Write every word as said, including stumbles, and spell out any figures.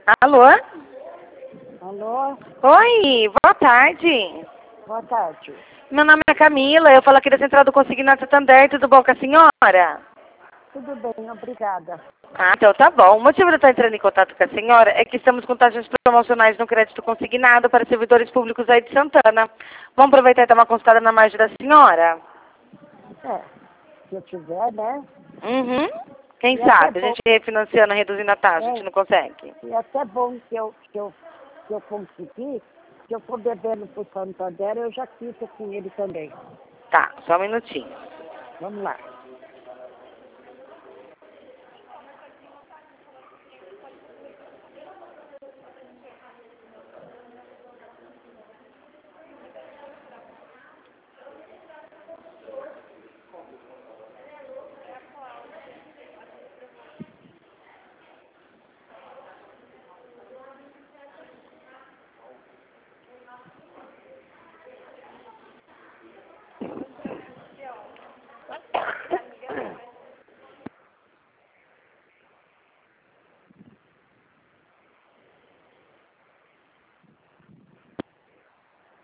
Alô? Alô? Oi, boa tarde. Boa tarde. Meu nome é Camila, eu falo aqui da Central do Consignado Santander, tudo bom com a senhora? Tudo bem, obrigada. Ah, então tá bom. O motivo de eu estar entrando em contato com a senhora é que estamos com taxas promocionais no crédito consignado para servidores públicos aí de Santana. Vamos aproveitar e dar uma consultada na margem da senhora? É, se eu tiver, né? Uhum. Quem E até sabe? A bom, gente refinanciando, reduzindo a taxa, a é, gente não consegue. e até bom que eu, que eu, que eu consegui, que eu for devendo pro Santander, eu já quito com ele também. Tá, só um minutinho. Vamos lá.